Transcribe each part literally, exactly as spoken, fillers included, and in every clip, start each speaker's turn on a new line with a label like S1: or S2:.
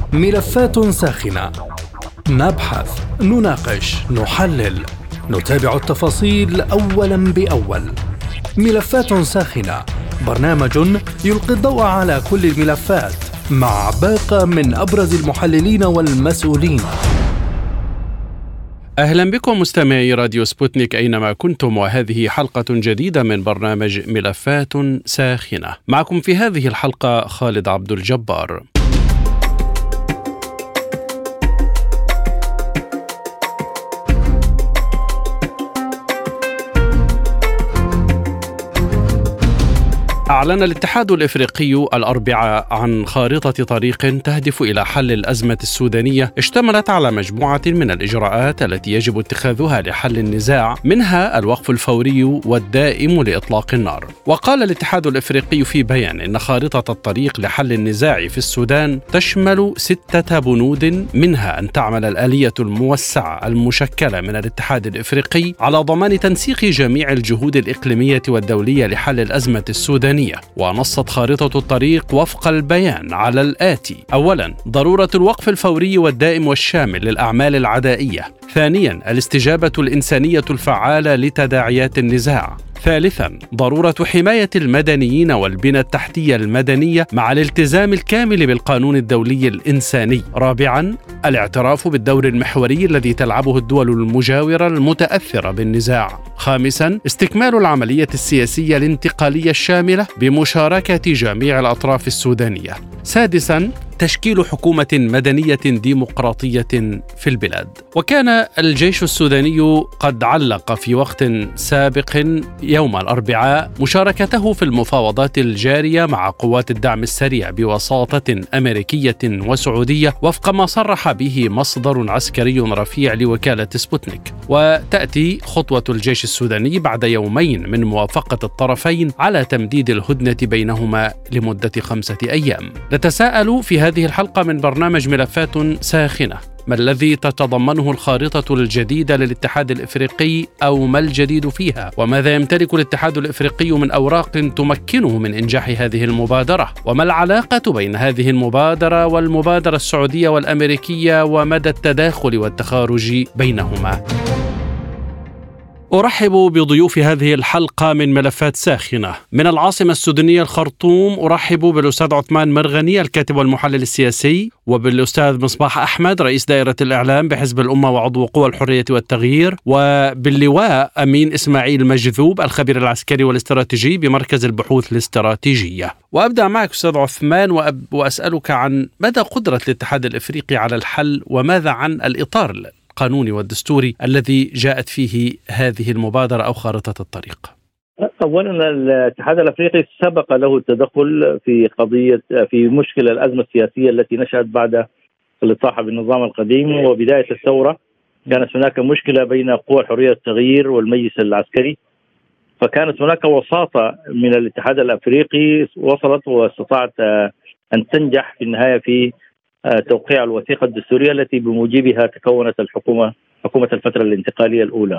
S1: ملفات ساخنة، نبحث، نناقش، نحلل، نتابع التفاصيل أولاً بأول. ملفات ساخنة، برنامج يلقي الضوء على كل الملفات مع باقة من أبرز المحللين والمسؤولين.
S2: أهلا بكم مستمعي راديو سبوتنيك أينما كنتم، وهذه حلقة جديدة من برنامج ملفات ساخنة. معكم في هذه الحلقة خالد عبد الجبار. أعلن الاتحاد الإفريقي الأربعاء عن خارطة طريق تهدف إلى حل الأزمة السودانية، اشتملت على مجموعة من الإجراءات التي يجب اتخاذها لحل النزاع، منها الوقف الفوري والدائم لإطلاق النار. وقال الاتحاد الإفريقي في بيان إن خارطة الطريق لحل النزاع في السودان تشمل ستة بنود، منها أن تعمل الآلية الموسعة المشكلة من الاتحاد الإفريقي على ضمان تنسيق جميع الجهود الإقليمية والدولية لحل الأزمة السودانية. ونصت خارطة الطريق وفق البيان على الآتي: أولا، ضرورة الوقف الفوري والدائم والشامل للأعمال العدائية. ثانيا، الاستجابة الإنسانية الفعالة لتداعيات النزاع. ثالثا، ضرورة حماية المدنيين والبنى التحتية المدنية مع الالتزام الكامل بالقانون الدولي الإنساني. رابعا، الاعتراف بالدور المحوري الذي تلعبه الدول المجاورة المتأثرة بالنزاع. خامسا، استكمال العملية السياسية الانتقالية الشاملة بمشاركة جميع الأطراف السودانية. سادسا، تشكيل حكومة مدنية ديمقراطية في البلاد. وكان الجيش السوداني قد علق في وقت سابق يوم الأربعاء مشاركته في المفاوضات الجارية مع قوات الدعم السريع بوساطة أمريكية وسعودية، وفق ما صرح به مصدر عسكري رفيع لوكالة سبوتنيك. وتأتي خطوة الجيش السوداني بعد يومين من موافقة الطرفين على تمديد الهدنة بينهما لمدة خمسة أيام. نتساءل في هذه الحلقة من برنامج ملفات ساخنة: ما الذي تتضمنه الخارطة الجديدة للاتحاد الإفريقي، أو ما الجديد فيها؟ وماذا يمتلك الاتحاد الإفريقي من أوراق تمكنه من إنجاح هذه المبادرة؟ وما العلاقة بين هذه المبادرة والمبادرة السعودية والأمريكية، ومدى التداخل والتخارج بينهما؟ أرحب بضيوف هذه الحلقة من ملفات ساخنة. من العاصمة السودانية الخرطوم أرحب بالأستاذ عثمان مرغني الكاتب والمحلل السياسي، وبالأستاذ مصباح أحمد رئيس دائرة الإعلام بحزب الأمة وعضو قوى الحرية والتغيير، وباللواء أمين إسماعيل مجذوب الخبير العسكري والاستراتيجي بمركز البحوث الاستراتيجية. وأبدأ معك أستاذ عثمان وأب وأسألك عن مدى قدرة الاتحاد الإفريقي على الحل، وماذا عن الإطار القانوني والدستوري الذي جاءت فيه هذه المبادرة أو خارطة الطريق.
S3: أولا، الاتحاد الأفريقي سبق له التدخل في قضية في مشكلة الأزمة السياسية التي نشأت بعد الإطاحة بالنظام القديم وبداية الثورة. كانت هناك مشكلة بين قوى الحرية والتغيير والمجلس العسكري، فكانت هناك وساطة من الاتحاد الأفريقي وصلت واستطاعت أن تنجح في النهاية في توقيع الوثيقة الدستورية التي بموجبها تكونت الحكومة حكومة الفترة الانتقالية الأولى.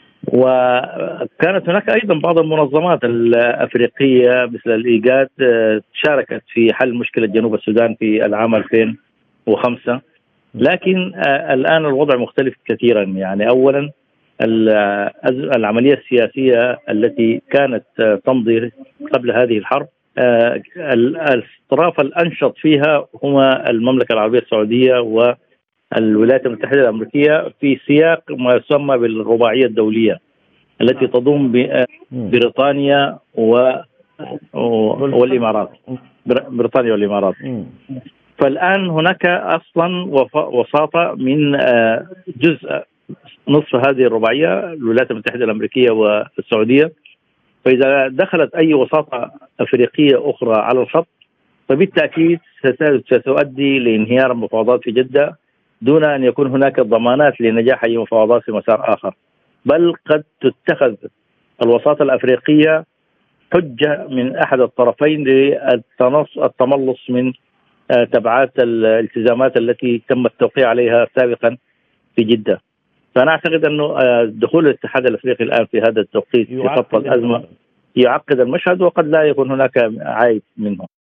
S3: وكانت هناك أيضا بعض المنظمات الأفريقية مثل الإيجاد شاركت في حل مشكلة جنوب السودان في العام ألفين وخمسة، لكن الآن الوضع مختلف كثيرا. يعني أولا، العملية السياسية التي كانت تمضي قبل هذه الحرب الطرف الأنشط فيها هما المملكة العربية السعودية والولايات المتحدة الأمريكية في سياق ما يسمى بالرباعية الدولية التي تضم بريطانيا والإمارات بريطانيا والإمارات. فالآن هناك أصلا وساطة من جزء نصف هذه الرباعية الولايات المتحدة الأمريكية والسعودية، فإذا دخلت أي وساطة أفريقية أخرى على الخط فبالتأكيد ستؤدي لانهيار المفاوضات في جدة دون أن يكون هناك ضمانات لنجاح أي مفاوضات في مسار آخر، بل قد تتخذ الوساطة الأفريقية حجة من أحد الطرفين للتملص من تبعات الالتزامات التي تم التوقيع عليها سابقا في جدة. فأنا أعتقد أنه دخول الاتحاد الأفريقي الآن في هذا التوقيت في خط الأزمة يعقد المشهد، وقد لا يكون هناك عائد منه.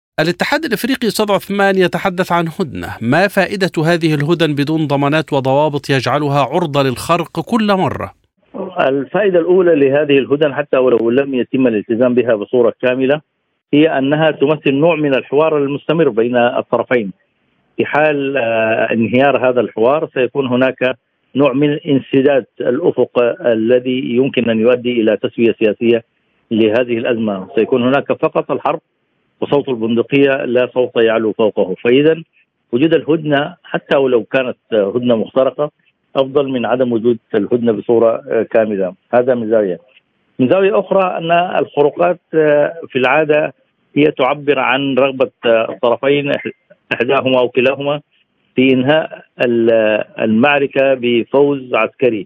S2: الاتحاد الإفريقي أستاذ عثمان يتحدث عن هدنة، ما فائدة هذه الهدن بدون ضمانات وضوابط يجعلها عرضة للخرق كل مرة؟
S3: الفائدة الأولى لهذه الهدن حتى ولو لم يتم الالتزام بها بصورة كاملة هي أنها تمثل نوع من الحوار المستمر بين الطرفين. في حال انهيار هذا الحوار سيكون هناك نوع من انسداد الأفق الذي يمكن أن يؤدي إلى تسوية سياسية لهذه الأزمة. سيكون هناك فقط الحرب وصوت البندقية لا صوت يعلو فوقه. فإذا وجود الهدنة حتى ولو كانت هدنة مخترقة أفضل من عدم وجود الهدنة بصورة كاملة. هذا من زاوية. من زاوية أخرى أن الخروقات في العادة هي تعبر عن رغبة الطرفين إحداهما أو كلاهما في إنهاء المعركة بفوز عسكري،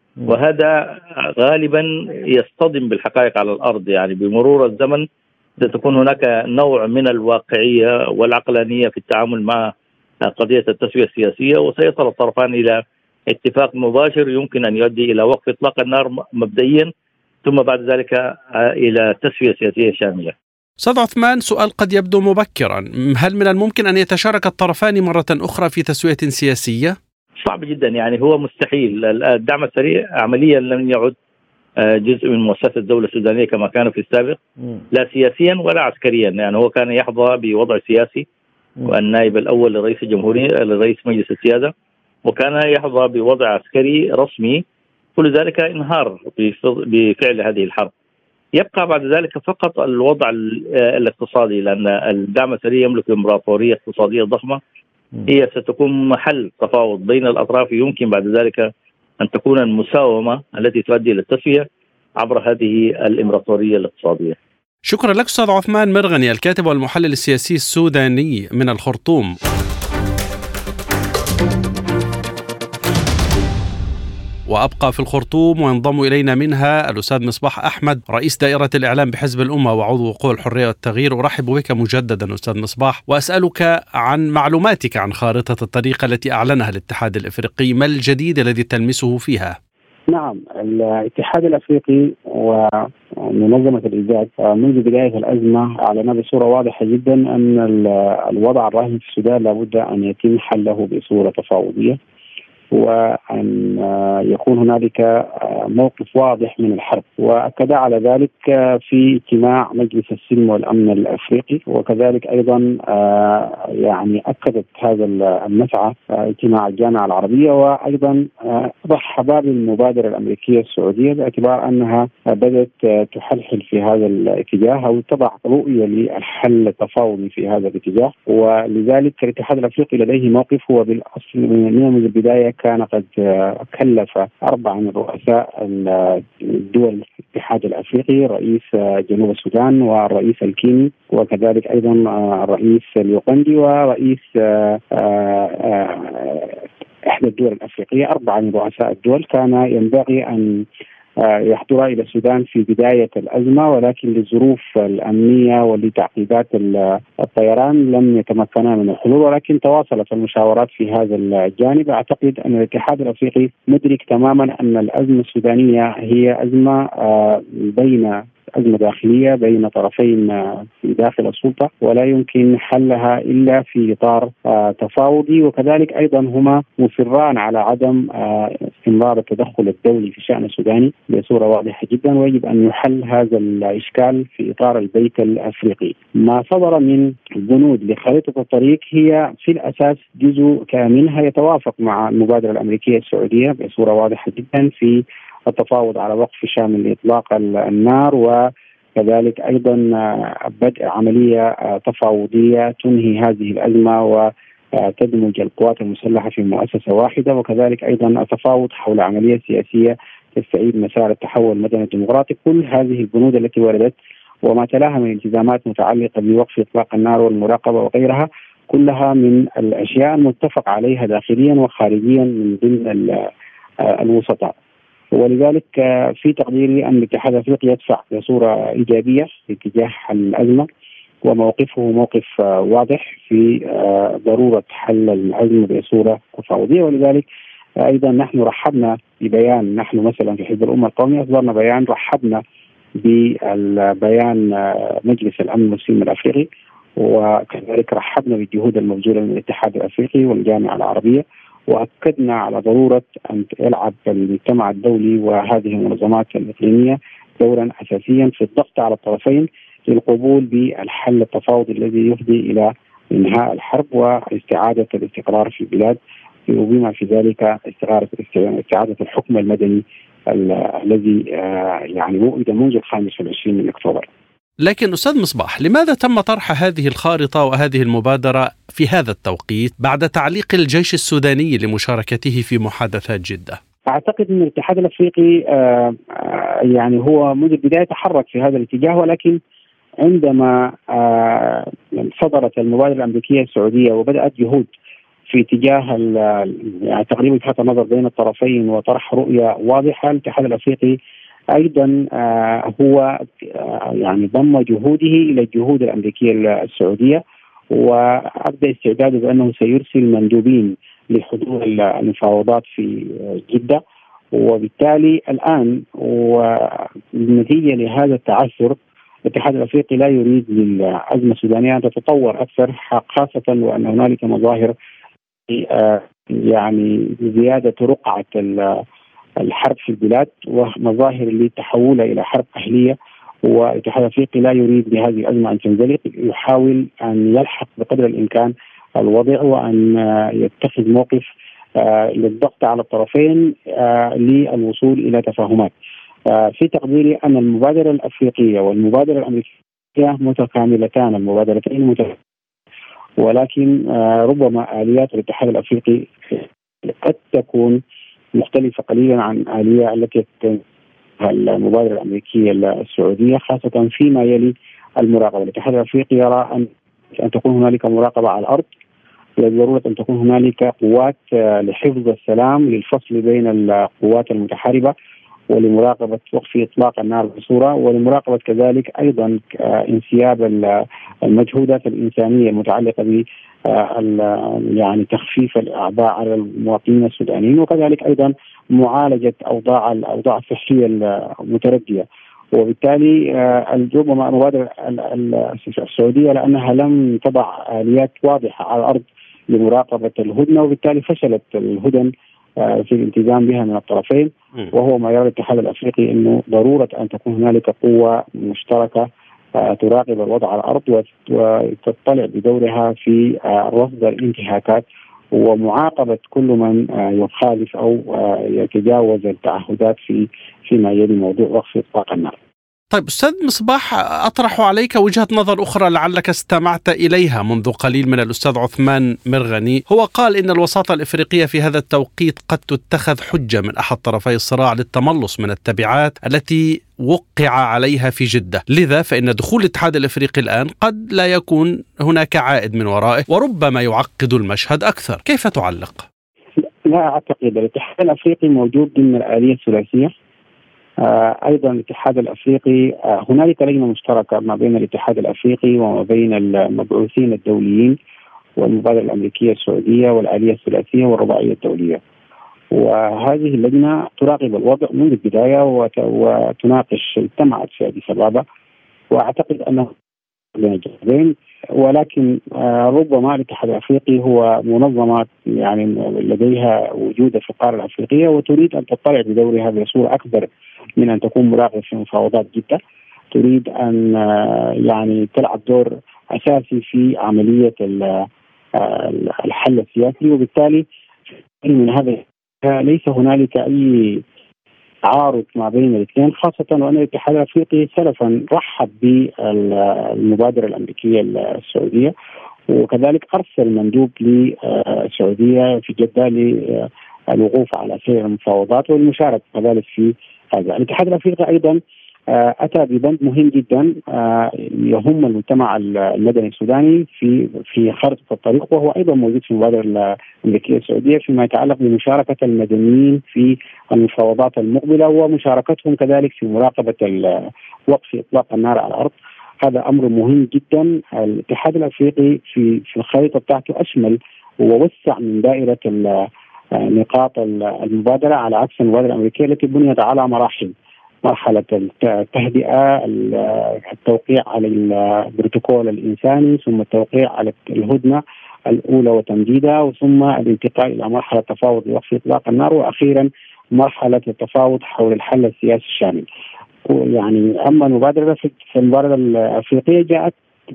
S3: وهذا غالبا يصطدم بالحقائق على الأرض. يعني بمرور الزمن ستكون هناك نوع من الواقعية والعقلانية في التعامل مع قضية التسوية السياسية، وسيصل الطرفان إلى اتفاق مباشر يمكن أن يؤدي إلى وقف إطلاق النار مبدئيا، ثم بعد ذلك إلى تسوية سياسية شاملة.
S2: أستاذ عثمان، سؤال قد يبدو مبكرا، هل من الممكن أن يتشارك الطرفان مرة أخرى في تسوية سياسية؟
S3: صعب جدا، يعني هو مستحيل. الدعم السريع عمليا لم يعد جزء من مؤسسة الدولة السودانية كما كان في السابق، لا سياسيا ولا عسكريا. يعني هو كان يحظى بوضع سياسي والنائب الأول لرئيس الجمهورية لرئيس مجلس السيادة، وكان يحظى بوضع عسكري رسمي. كل ذلك انهار بفعل هذه الحرب. يبقى بعد ذلك فقط الوضع الاقتصادي، لأن الدعم السريع يملك إمبراطورية اقتصادية ضخمة هي ستكون محل تفاوض بين الأطراف. يمكن بعد ذلك أن تكون المساومة التي تؤدي إلى التسوية عبر هذه الإمبراطورية الاقتصادية.
S2: شكرا لك أستاذ عثمان مرغني، الكاتب والمحلل السياسي السوداني من الخرطوم. وأبقى في الخرطوم وينضم إلينا منها الأستاذ مصباح أحمد، رئيس دائرة الإعلام بحزب الأمة وعضو قوى الحرية والتغيير. أرحب بك مجددا أستاذ مصباح، وأسألك عن معلوماتك عن خارطة الطريق التي أعلنها الاتحاد الإفريقي. ما الجديد الذي تلمسه فيها؟
S4: نعم، الاتحاد الأفريقي ومنظمة الإيجاد منذ بداية الأزمة أعلن بصورة واضحة جدا أن الوضع الراهن في السودان لابد أن يتم حله بصورة تفاوضية، وأن يكون هنالك موقف واضح من الحرب. وأكد على ذلك في اجتماع مجلس السلم والأمن الأفريقي، وكذلك أيضا يعني أكدت هذا المسعى اجتماع الجامعة العربية، وأيضا رحب بالمبادرة الأمريكية السعودية باعتبار أنها بدأت تحلحل في هذا الاتجاه أو تضع رؤية للحل التفاوضي في هذا الاتجاه. ولذلك الاتحاد الأفريقي لديه موقف هو بالأصل من البداية كان قد كلف أربعة من رؤساء الدول الاتحاد الأفريقي، رئيس جنوب السودان والرئيس الكيني وكذلك أيضا الرئيس اليوغندي ورئيس إحدى الدول الأفريقية. أربعة من رؤساء الدول كان ينبغي أن يحضر إلى السودان في بداية الأزمة، ولكن للظروف الأمنية ولتعقيدات الطيران لم يتمكنا من الحضور، ولكن تواصلت المشاورات في هذا الجانب. أعتقد أن الاتحاد الأفريقي مدرك تماما أن الأزمة السودانية هي أزمة بين أزمة داخلية بين طرفين في داخل السلطة، ولا يمكن حلها إلا في إطار تفاوضي. وكذلك أيضا هما مصران على عدم استمرار التدخل الدولي في الشأن السوداني بصورة واضحة جدا، ويجب أن يحل هذا الإشكال في إطار البيت الأفريقي. ما صدر من بنود لخريطة الطريق هي في الأساس جزء منها يتوافق مع المبادرة الأمريكية السعودية بصورة واضحة جدا في التفاوض على وقف شامل لإطلاق النار، وكذلك أيضا بدء عملية تفاوضية تنهي هذه الأزمة وتدمج القوات المسلحة في مؤسسة واحدة، وكذلك أيضا التفاوض حول عملية سياسية تستعيد مسار التحول المدني الديمقراطي. كل هذه البنود التي وردت وما تلاها من التزامات متعلقة بوقف إطلاق النار والمراقبة وغيرها كلها من الأشياء المتفق عليها داخليا وخارجيا من ضمن الوسطاء. ولذلك في تقديري أن الاتحاد الأفريقي يدفع بصورة إيجابية في اتجاه حل الأزمة، وموقفه موقف واضح في ضرورة حل الأزمة بصورة تفاوضية. ولذلك أيضا نحن رحبنا ببيان، نحن مثلا في حزب الأمة القومية أصدرنا بيان رحبنا ببيان مجلس الأمن والسلم الأفريقي، وكذلك رحبنا بالجهود المبذولة من الاتحاد الأفريقي والجامعة العربية، وأكدنا على ضرورة أن يلعب المجتمع الدولي وهذه المنظمات الإقليمية دورا أساسيا في الضغط على الطرفين للقبول بالحل التفاوضي الذي يفضي إلى إنهاء الحرب واستعادة الاستقرار في البلاد، وبما في ذلك استعادة الحكم المدني الذي يعني وجد منذ الخامس والعشرين من أكتوبر.
S2: لكن أستاذ مصباح، لماذا تم طرح هذه الخارطة وهذه المبادرة في هذا التوقيت بعد تعليق الجيش السوداني لمشاركته في محادثات جدة؟
S4: أعتقد أن الاتحاد الأفريقي آه آه يعني هو منذ البداية تحرك في هذا الاتجاه، ولكن عندما آه صدرت المبادرة الأمريكية السعودية وبدأت جهود في اتجاه يعني تقريبا وجهات النظر بين الطرفين وطرح رؤية واضحة، الاتحاد الأفريقي أيضا آه هو آه يعني ضم جهوده إلى الجهود الأمريكية السعودية، وأبدأ استعداده بأنه سيرسل مندوبين لحضور المفاوضات في جدة. وبالتالي الآن ونتيجة لهذا التعثر الاتحاد الأفريقي لا يريد للأزمة السودانية أن تتطور أكثر، خاصة وأن هنالك مظاهر آه يعني زيادة رقعة الحرب في البلاد ومظاهر للتحول إلى حرب أهلية، والاتحاد الأفريقي لا يريد بهذه الأزمة أن تنزلق، يحاول أن يلحق بقدر الإمكان الوضع وأن يتخذ موقف للضغط على الطرفين للوصول إلى تفاهمات. في تقديري أن المبادرة الأفريقية والمبادرة الأمريكية متكاملتان، المبادرتين متكاملتان، ولكن ربما آليات الاتحاد الأفريقي قد تكون مختلفة قليلا عن الآلية التي المبادرة الأمريكية السعودية، خاصة فيما يلي المراقبة. الاتحاد الأفريقي يرى أن أن تكون هنالك مراقبة على الأرض، ضرورة أن تكون هنالك قوات لحفظ السلام للفصل بين القوات المتحاربة ولمراقبة وقف إطلاق النار بصورة، ولمراقبة كذلك أيضا انسياب المجهودات الإنسانية المتعلقة ب يعني تخفيف الأعباء على المواطنين السودانيين، وكذلك أيضا معالجة أوضاع الأوضاع الصحية المتردية. وبالتالي ربما المبادرة السعودية لأنها لم تضع آليات واضحة على الأرض لمراقبة الهدنة، وبالتالي فشلت الهدن في الالتزام بها من الطرفين، وهو ما يرى الاتحاد الأفريقي أنه ضرورة أن تكون هنالك قوة مشتركة تراقب الوضع على الأرض وتطلع بدورها في رصد الانتهاكات ومعاقبة كل من يخالف أو يتجاوز التعهدات في فيما يلي موضوع وقف إطلاق النار.
S2: طيب أستاذ مصباح، أطرح عليك وجهة نظر أخرى لعلك استمعت إليها منذ قليل من الأستاذ عثمان مرغني. هو قال إن الوساطة الإفريقية في هذا التوقيت قد تتخذ حجة من أحد طرفي الصراع للتملص من التبعات التي وقع عليها في جدة، لذا فإن دخول الاتحاد الإفريقي الآن قد لا يكون هناك عائد من ورائه وربما يعقد المشهد أكثر. كيف تعلق؟
S4: لا أعتقد. الاتحاد الأفريقي موجود ضمن الآلية الثلاثية. آه أيضا الاتحاد الأفريقي آه هنالك لجنة مشتركة ما بين الاتحاد الأفريقي وما بين المبعوثين الدوليين والمبادرة الأمريكية السعودية والآلية الثلاثية والرباعية الدولية، وهذه اللجنة تراقب الوضع منذ البداية وتناقش. اجتمعت في أديس أبابا، وأعتقد أنه بين، ولكن آه ربما الاتحاد الأفريقي هو منظمة يعني لديها وجود في القارة الأفريقية وتريد أن تطلع بدورها بصورة أكبر من أن تكون مراقبة في مفاوضات جدة، تريد أن آه يعني تلعب دور أساسي في عملية الحل السياسي، وبالتالي من هذا ليس هنالك أي تعارض ما بين الاثنين، خاصة وأن الاتحاد الأفريقي سلفا رحب بالمبادرة الأمريكية السعودية، وكذلك أرسل مندوب للسعودية في جدة للوقوف على سير المفاوضات والمشاركة كذلك في هذا. الاتحاد الأفريقي أيضا أتى ببند مهم جدا يهم المجتمع المدني السوداني في في خارطة الطريق، وهو أيضا موجود في المبادرة الأمريكية السعودية فيما يتعلق بمشاركة المدنيين في المفاوضات المقبلة ومشاركتهم كذلك في مراقبة وقف إطلاق النار على الأرض. هذا أمر مهم جدا. الاتحاد الأفريقي في في الخريطة بتاعته أشمل ووسع من دائرة نقاط المبادرة على عكس المبادرة الأمريكية التي بنيت على مراحل. مرحلة التهدئة، التوقيع على البروتوكول الإنساني، ثم التوقيع على الهدنة الأولى وتمديدها، ثم الانتقال إلى مرحلة تفاوض لوقف إطلاق النار، وأخيرا مرحلة التفاوض حول الحل السياسي الشامل. يعني أما المبادرة في المبادرة الأفريقية جاءت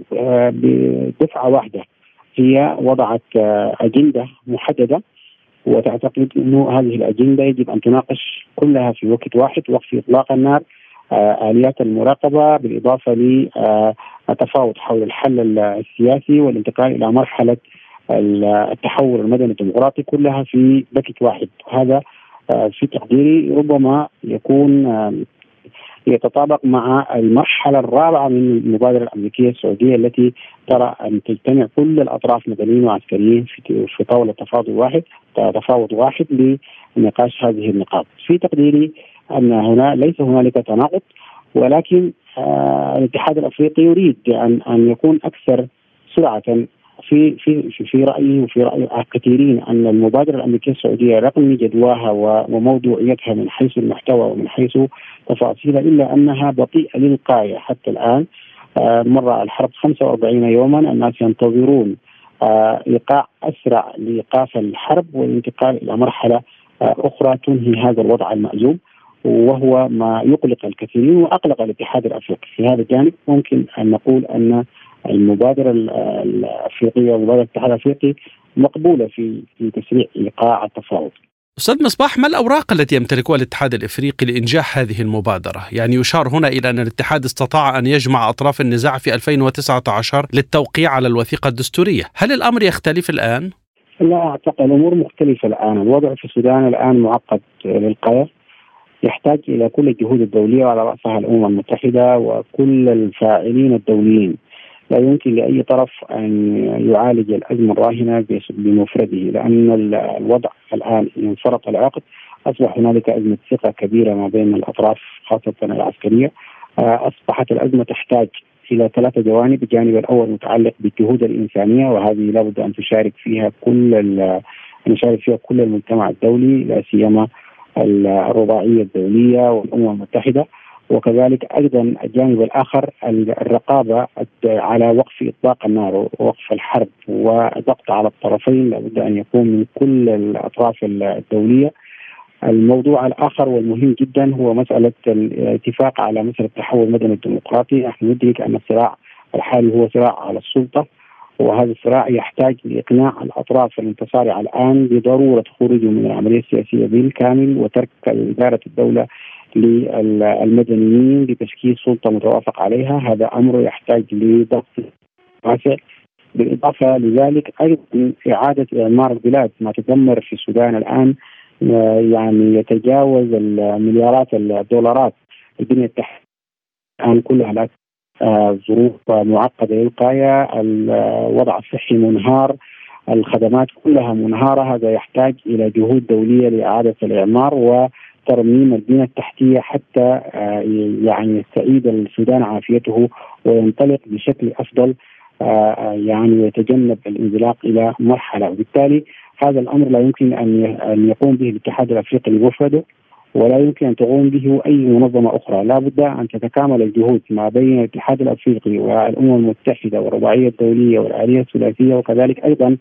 S4: بدفعة واحدة، هي وضعت أجندة محددة وتعتقد أنه هذه الأجندة يجب أن تناقش كلها في وقت واحد: وقف إطلاق النار، آليات المراقبة، بالإضافة للتفاوض حول الحل السياسي والانتقال إلى مرحلة التحول المدني الديمقراطي، كلها في وقت واحد. هذا في تقديري ربما يكون يتطابق مع المرحلة الرابعة من المبادرة الأمريكية السعودية التي ترى أن تجتمع كل الأطراف مدنيين وعسكريين في في طاولة تفاوض واحد تفاوض واحد لنقاش هذه النقاط. في تقديري أن هنا ليس هنالك تناقض، ولكن آه الاتحاد الأفريقي يريد أن أن يكون أكثر سرعة في في في رأيي وفي رأي كثيرين أن المبادرة الأمريكية السعودية رغم جدواها وموضوعيتها من حيث المحتوى ومن حيث تفاصيلها، إلا أنها بطيئة للغاية حتى الآن. آه مر الحرب خمسة وأربعين يوما، الناس ينتظرون آه إيقاع أسرع لإيقاف الحرب والانتقال إلى مرحلة آه أخرى تنهي هذا الوضع المأزوم، وهو ما يقلق الكثيرين وأقلق الاتحاد الأفريقي. في هذا الجانب ممكن أن نقول أن المبادرة الأفريقية ومبادرة الاتحاد الأفريقي مقبولة في في تسريع إيقاع التفاوض.
S2: أستاذ مصباح، ما الأوراق التي يمتلكها الاتحاد الإفريقي لإنجاح هذه المبادرة؟ يعني يشار هنا إلى أن الاتحاد استطاع أن يجمع أطراف النزاع في ألفين وتسعة عشر للتوقيع على الوثيقة الدستورية. هل الأمر يختلف الآن؟
S4: لا أعتقد، الأمور مختلفة الآن. الوضع في السودان الآن معقد للغاية، يحتاج إلى كل الجهود الدولية وعلى رأسها الأمم المتحدة وكل الفاعلين الدوليين. لا يمكن لأي طرف أن يعالج الأزمة الراهنة بمفرده، لأن الوضع الآن انفرط العقد، أصبح هنالك أزمة ثقة كبيرة ما بين الأطراف خاصة العسكرية. أصبحت الأزمة تحتاج إلى ثلاثة جوانب. الجانب الأول متعلق بالجهود الإنسانية، وهذه لابد أن تشارك فيها كل أن يشارك فيها كل المجتمع الدولي، لا سيما الرباعية الدولية والأمم المتحدة. وكذلك أيضا الجانب الآخر الرقابة على وقف إطلاق النار ووقف الحرب وضغط على الطرفين، لابد أن يكون من كل الأطراف الدولية. الموضوع الآخر والمهم جدا هو مسألة الاتفاق على مسألة التحول المدني الديمقراطي. نحن ندرك أن الصراع الحالي هو صراع على السلطة، وهذا الصراع يحتاج لإقناع الأطراف المتصارعة الآن بضرورة خروجهم من العملية السياسية بالكامل وترك إدارة الدولة للمدنيين لتشكيل سلطة متوافق عليها. هذا أمر يحتاج لضغط واسع. بالإضافة لذلك أيضا إعادة إعمار البلاد. ما تدمر في السودان الآن يعني يتجاوز المليارات الدولارات. البنية التحتية الآن كلها لا ظروف معقدة للغاية، الوضع الصحي منهار، الخدمات كلها منهارة. هذا يحتاج إلى جهود دولية لإعادة الإعمار وترميم البنية التحتية حتى يعني يستعيد السودان عافيته وينطلق بشكل أفضل، يعني يتجنب الانزلاق إلى مرحلة. وبالتالي هذا الأمر لا يمكن أن يقوم به الاتحاد الأفريقي بمفرده، ولا يمكن أن تقوم به أي منظمة أخرى. لا بد أن تتكامل الجهود ما بين الاتحاد الأفريقي والأمم المتحدة والرباعية الدولية والآلية الثلاثية، وكذلك أيضا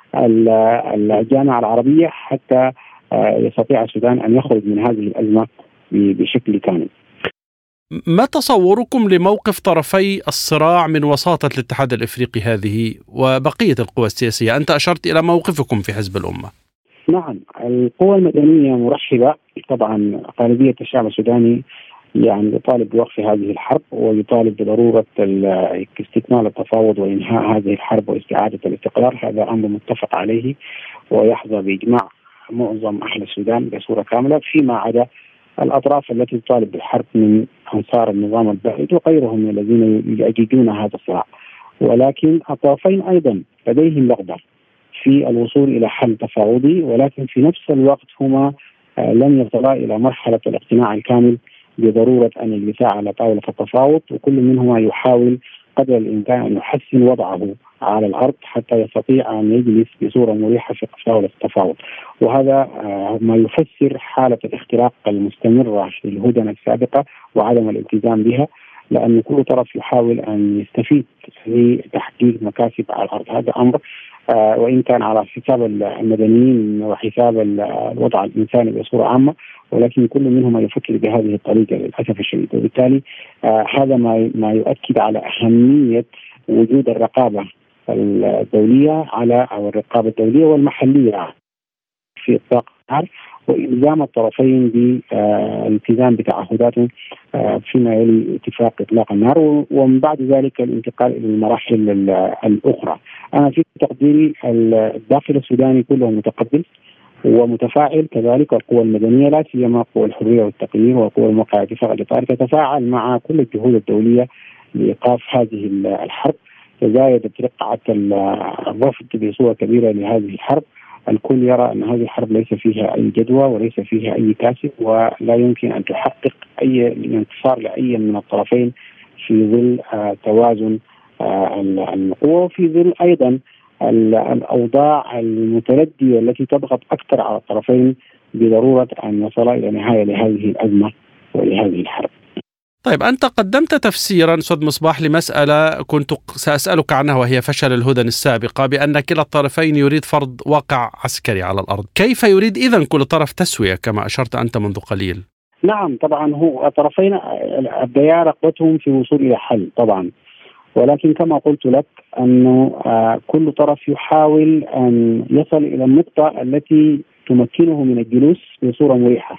S4: الجامعة العربية، حتى يستطيع السودان أن يخرج من هذه الأزمة بشكل كامل.
S2: ما تصوركم لموقف طرفي الصراع من وساطة الاتحاد الأفريقي هذه وبقية القوى السياسية؟ أنت أشرت إلى موقفكم في حزب الأمة.
S4: نعم، القوى المدنية مرحبة. طبعا غالبية الشعب السوداني يعني يطالب بوقف هذه الحرب ويطالب بضرورة استكمال التفاوض وإنهاء هذه الحرب واستعادة الاستقرار. هذا أمر متفق عليه ويحظى بإجماع معظم أهل السودان بصورة كاملة، فيما عدا الأطراف التي تطالب بالحرب من أنصار النظام البائد وغيرهم الذين يؤججون هذا الصراع. ولكن الطرفين أيضا لديهم رغبة في الوصول إلى حل تفاوضي، ولكن في نفس الوقت هما لم يصلا إلى مرحلة الاقتناع الكامل بضرورة أن يجلسا على طاولة التفاوض، وكل منهما يحاول قدر الإمكان أن يحسن وضعه على الأرض حتى يستطيع أن يجلس بصورة مريحة في طاولة التفاوض. وهذا ما يفسر حالة الاختراق المستمرة للهدنة السابقة وعدم الالتزام بها، لأن كل طرف يحاول أن يستفيد لتحقيق مكاسب على الأرض. هذا أمر آه وإن كان على حساب المدنيين وحساب الوضع الإنساني بصورة عامة، ولكن كل منهم يفكر بهذه الطريقة للأسف الشديد. وبالتالي آه هذا ما ما يؤكد على أهمية وجود الرقابة الدولية على أو الرقابة الدولية والمحلية في إطلاق النار، وإلزام الطرفين بالالتزام بتعهداتهم فيما يلي اتفاق إطلاق النار، ومن بعد ذلك الانتقال إلى المراحل الأخرى. أنا في تقديري الداخل السوداني كله متقبل ومتفاعل، كذلك القوى المدنية لا سيما قوى الحرية والتقدير وقوى الموقع اتفاق الإطار تتفاعل مع كل الجهود الدولية لإيقاف هذه الحرب. تزايدت رقعة الرفض بصورة كبيرة لهذه الحرب. الكل يرى أن هذه الحرب ليس فيها أي جدوى وليس فيها أي كاسب، ولا يمكن أن تحقق أي انتصار لأي من الطرفين في ظل آه توازن آه القوى، وفي ظل أيضا الأوضاع المتردية التي تضغط أكثر على الطرفين بضرورة أن نصل إلى نهاية لهذه الأزمة ولهذه الحرب.
S2: طيب، أنت قدمت تفسيرا أستاذ مصباح لمسألة كنت سأسألك عنها، وهي فشل الهدن السابقة، بأن كلا الطرفين يريد فرض واقع عسكري على الأرض. كيف يريد إذن كل طرف تسوية كما أشرت أنت منذ قليل؟
S4: نعم طبعا، هو الطرفين أبديا رغبتهم في الوصول إلى حل طبعا، ولكن كما قلت لك أنه كل طرف يحاول أن يصل إلى النقطة التي تمكنه من الجلوس بصورة مريحة،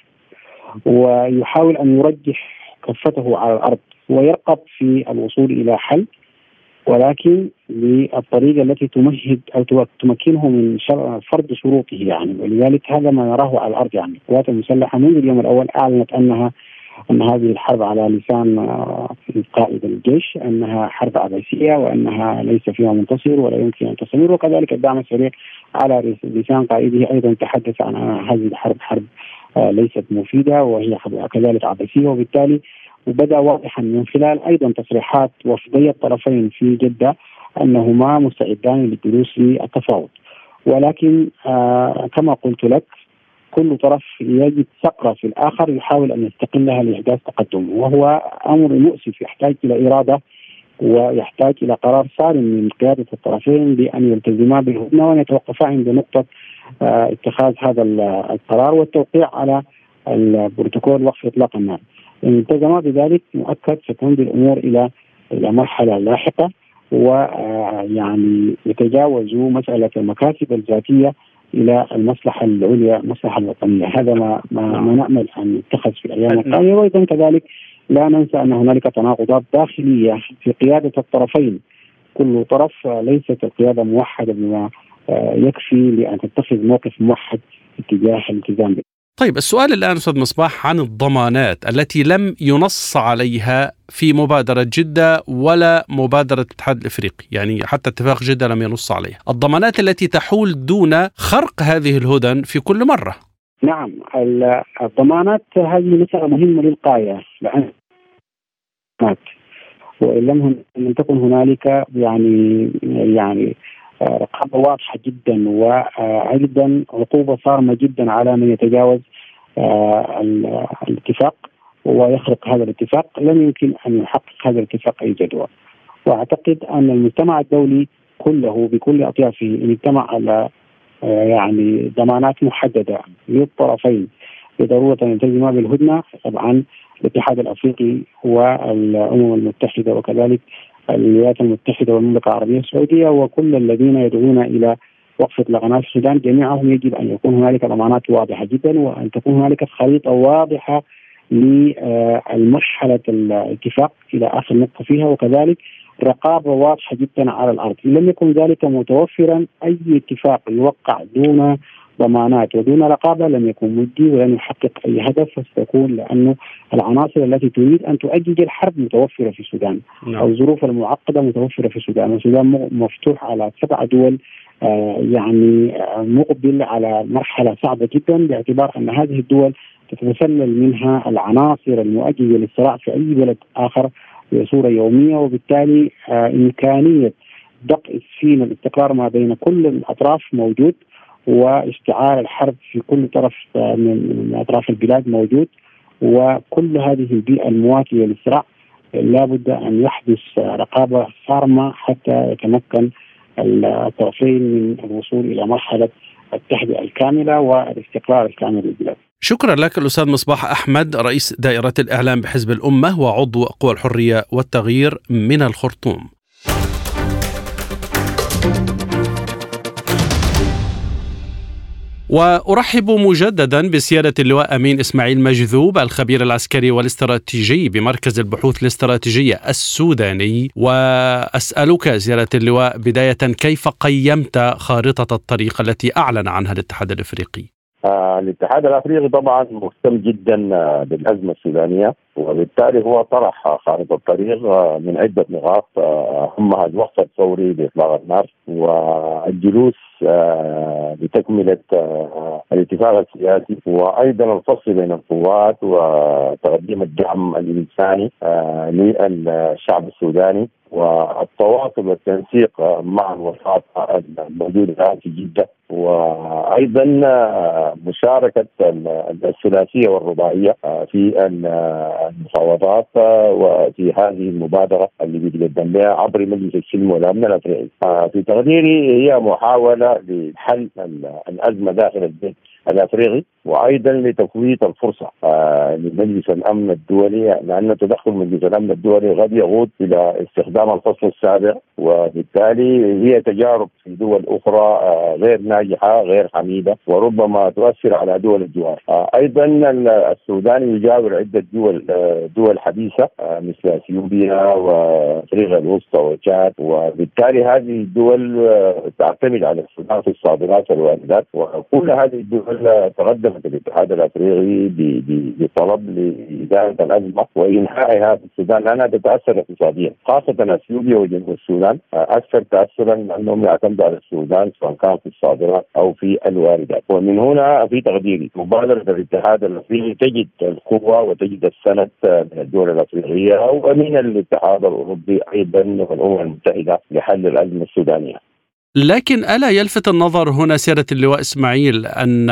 S4: ويحاول أن يرجح كفته على الأرض ويرقب في الوصول إلى حل، ولكن بالطريقة التي تمهد أو تمكنه من فرض شروطه يعني. ولذلك هذا ما نراه على الأرض يعني. القوات المسلحة منذ اليوم الأول أعلنت أنها أن هذه الحرب على لسان قائد الجيش أنها حرب عبثية وأنها ليس فيها منتصر ولا يمكن أن تستمر، وكذلك الدعم السريع على لسان قائده أيضا تحدث عن أن هذه الحرب حرب ليست مفيدة وهي كذلك عبثية. وبالتالي وبدأ واضحا من خلال أيضا تصريحات وفدي الطرفين في جدة أنهما مستعدان للجلوس للتفاوض، ولكن آه كما قلت لك كل طرف يجد ثغرة في الآخر يحاول أن يستقلها لإحداث تقدم، وهو أمر مؤسف يحتاج إلى إرادة ويحتاج إلى قرار صارم من قيادة الطرفين بأن يلتزما بالهدنة وأن يتوقفا عند نقطة آه اتخاذ هذا القرار والتوقيع على البروتوكول وقف إطلاق النار. إن التزما بذلك مؤكد ستمضي الأمور إلى إلى مرحلة لاحقة، ويعني يتجاوزوا مسألة المكاسب الذاتية إلى المصلحة العليا، المصلحة الوطنية. هذا ما ما, ما نأمل أن يتخذ في الأيام القادمة. وأيضا كذلك لا ننسى أن هنالك تناقضات داخلية في قيادة الطرفين. كل طرف ليست القيادة موحدة بما يكفي لأن تتخذ موقف موحد اتجاه الالتزام به.
S2: طيب، السؤال الآن أستاذ مصباح عن الضمانات التي لم ينص عليها في مبادرة جدة ولا مبادرة الاتحاد الإفريقي، يعني حتى اتفاق جدة لم ينص عليها، الضمانات التي تحول دون خرق هذه الهدن في كل مرة.
S4: نعم، الضمانات هذه مسألة مهمة للغاية، لأن وإن لم تكن هنالك يعني يعني رقابة واضحة جدا وأيضا عقوبة صارمة جدا على من يتجاوز الاتفاق ويخرق هذا الاتفاق، لم يمكن أن يحقق هذا الاتفاق أي جدوى. وأعتقد أن المجتمع الدولي كله بكل أطيافه إن اجتمع على يعني ضمانات محددة للطرفين بضرورة أن يلتزما بالهدنة. طبعا الاتحاد الأفريقي والأمم المتحدة وكذلك الولايات المتحدة والمملكة العربية السعودية وكل الذين يدعون إلى وقف إطلاق النار في السودان جميعهم يجب أن يكون هنالك ضمانات واضحة جدا، وأن تكون هنالك خريطة واضحة للمرحلة الاتفاق إلى آخر نقطة فيها، وكذلك رقابة واضحة جدا على الأرض. إن لم يكن ذلك متوفرا أي اتفاق يوقع دون ضمانات ودون رقابة لم يكن مجدي ولن يحقق أي هدف، وستكون لأنه العناصر التي تريد أن تؤجج الحرب متوفرة في السودان أو الظروف المعقدة متوفرة في السودان. والسودان مفتوح على سبع دول آه يعني آه مقبل على مرحلة صعبة جدا، باعتبار أن هذه الدول تتسلل منها العناصر المؤججة للصراع في أي بلد آخر بصورة يومية، وبالتالي آه إمكانية دق سين الاستقرار ما بين كل الأطراف موجود، واشتعال الحرب في كل طرف من أطراف البلاد موجود، وكل هذه البيئة المواكبة للصراع لابد أن يحدث رقابة صارمة حتى يتمكن الطرفين من الوصول إلى مرحلة التهدئة الكاملة والاستقرار الكامل للبلاد.
S2: شكرا لك الأستاذ مصباح أحمد، رئيس دائرة الإعلام بحزب الأمة وعضو قوى الحرية والتغيير من الخرطوم. وأرحب مجددا بسيادة اللواء أمين إسماعيل مجذوب، الخبير العسكري والاستراتيجي بمركز البحوث الاستراتيجية السوداني. وأسألك سيادة اللواء بداية، كيف قيمت خارطة الطريق التي أعلن عنها الاتحاد الإفريقي؟
S5: آه الاتحاد الأفريقي طبعا مهتم جدا بالأزمة السودانية، وبالتالي هو طرح خارطة الطريق من عدة نقاط، أهمها الوقف الفوري لإطلاق النار، والجلوس لتكملة الاتفاق السياسي، وأيضا الفصل بين القوات وتقديم الدعم الإنساني للشعب السوداني، والتواصل والتنسيق مع الوساطة الموجودة في جدة، وأيضا مشاركة الثلاثية والرباعية في المفاوضات وفي هذه المبادرة اللي بيتقدم بها عبر مجلس السلم والأمن الأفريقي. في تقديري هي محاولة لحل الأزمة داخل البيت الأفريقي، وأيضا لتفويت الفرصة آه لمجلس الأمن الدولي، لأن تدخل مجلس الأمن الدولي قد يقود إلى استخدام الفصل السابع، وبالتالي هي تجارب في دول أخرى آه غير ناجحة غير حميدة، وربما تؤثر على دول الجوار. آه أيضا السودان يجاور عدة دول آه دول حديثة آه مثل اثيوبيا وافريقيا الوسطى وتشاد، وبالتالي هذه الدول آه تعتمد على السودان في الصادرات والواردات، وكل هذه الدول تقدمت الاتحاد الافريقي بطلب لاداره الازمه وانهائها في السودان لانها تتاثر اقتصاديا، خاصه اثيوبيا وجنوب السودان اكثر تاثرا لانهم يعتمدوا على السودان سواء كان في الصادرات او في الواردات. ومن هنا في تقديري مبادره الاتحاد الافريقي تجد القوه وتجد السند من الدول الافريقيه ومن الاتحاد الاوروبي ايضا والامم المتحده لحل الازمه السودانيه.
S2: لكن ألا يلفت النظر هنا سيادة اللواء إسماعيل أن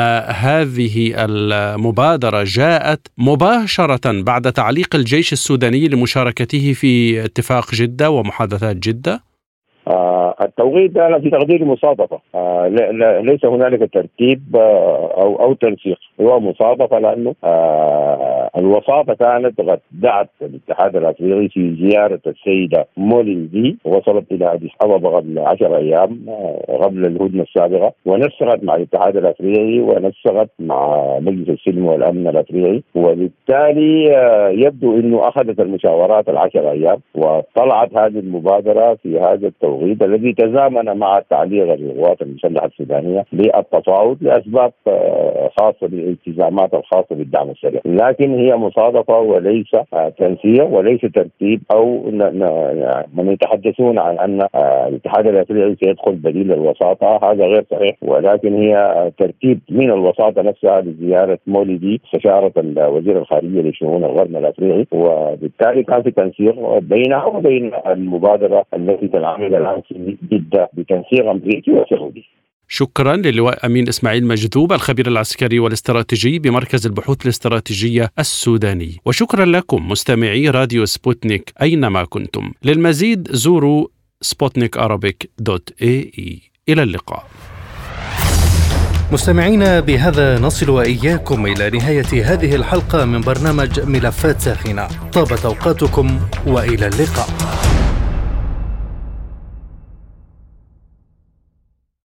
S2: هذه المبادرة جاءت مباشرة بعد تعليق الجيش السوداني لمشاركته في اتفاق جدة ومحادثات جدة؟
S5: آه التوقيت أنا في تقديري مصادفة، آه ليس هنالك ترتيب آه أو أو تنسيق، هو مصادفة لأنه آه الوساطة كانت قد دعت الاتحاد الأفريقي في زيارة السيدة موليدي، وصلت إلى أديس أبابا قبل عشر أيام آه قبل الهدنة السابقة، ونسقت مع الاتحاد الأفريقي ونسقت مع مجلس السلم والأمن الأفريقي، وبالتالي آه يبدو أنه أخذت المشاورات العشر أيام وطلعت هذه المبادرة في هذا التوقيت الذي تزامن مع تعليق القوات المسلحة السودانية للتفاوض لأسباب خاصة بالالتزامات الخاصة بالدعم السريع، لكن هي مصادفة وليس تنسيق وليس ترتيب أو من يتحدثون عن أن الاتحاد الأفريقي سيدخل بديل الوساطة، هذا غير صحيح، ولكن هي ترتيب من الوساطة نفسها لزيارة مولدي استشارة وزير الخارجية لشؤون الغرب الأفريقي، وبالتالي كان في تنسيق بينها وبين المبادرة التي تنعمل الآن في جدة بتنسيق أمريكي وسعودي.
S2: شكرا للواء أمين إسماعيل مجذوب، الخبير العسكري والاستراتيجي بمركز البحوث الاستراتيجية السوداني. وشكرا لكم مستمعي راديو سبوتنيك أينما كنتم. للمزيد زوروا سبوتنيك أرابيك دوت إيه إي. إلى اللقاء.
S1: مستمعينا، بهذا نصل وإياكم إلى نهاية هذه الحلقة من برنامج ملفات ساخنة. طابت أوقاتكم وإلى اللقاء.